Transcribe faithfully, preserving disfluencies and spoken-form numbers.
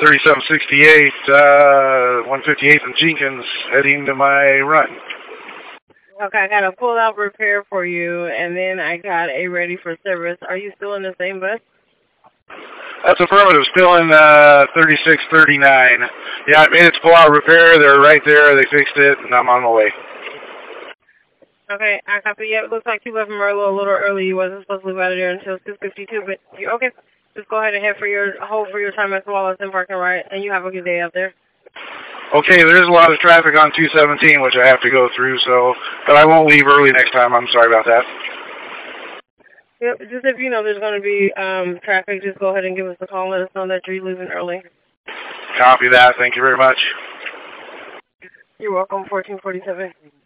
thirty-seven sixty-eight, uh, one fifty-eighth and Jenkins, heading to my run. Okay, I got a pull-out repair for you, and then I got a ready for service. Are you still in the same bus? That's affirmative. Still in uh, thirty-six thirty-nine. Yeah, I made it to pull-out repair. They're right there. They fixed it, and I'm on my way. Okay, I copy. Yeah, it looks like you left Merlo a little early. You wasn't supposed to leave out of there until six fifty-two, but you okay. Just go ahead and head for your hold for your time at Wallace and parking right, and you have a good day out there. Okay, there's a lot of traffic on two seventeen, which I have to go through, so, but I won't leave early next time. I'm sorry about that. Yep, just if you know there's going to be um, traffic, just go ahead and give us a call and let us know that you're leaving early. Copy that. Thank you very much. You're welcome, fourteen forty-seven.